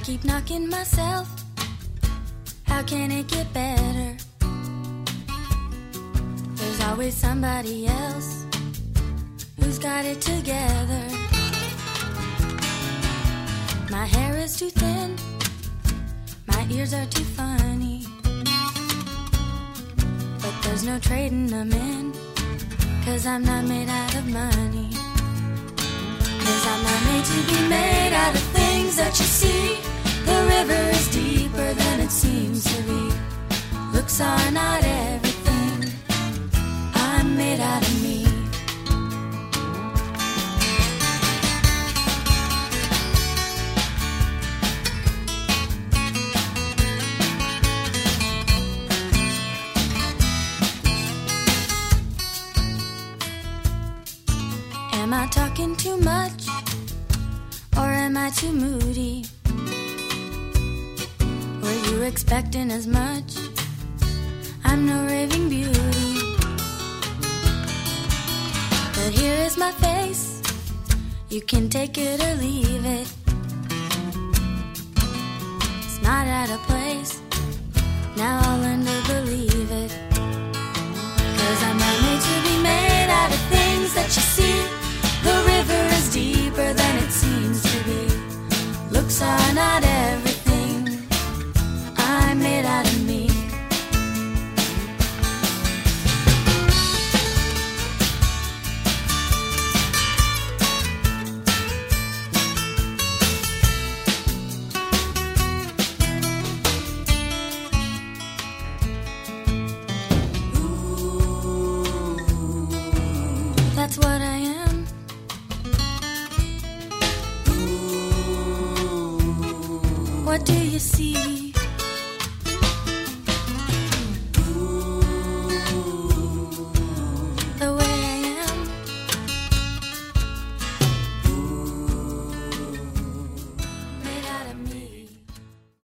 keep knocking myself. How can it get better? There's always somebody else who's got it together. My hair is too thin, my ears are too funny, but there's no trading them in, 'cause I'm not made out of money. 'Cause I'm not made to be made out of things that you see. The river is deeper than it seems to be. Looks are not everything. I'm made out of me. Am I talking too much, or am I too moody? Were you expecting as much? I'm no raving beauty, but here is my face. You can take it or leave it. It's not out of place. Now I'll learn to believe it. 'Cause I'm not made to be made out of things that you see. The river is deeper than it seems to be. Looks are not everything. I'm made out of me. That's what I am. What do you see?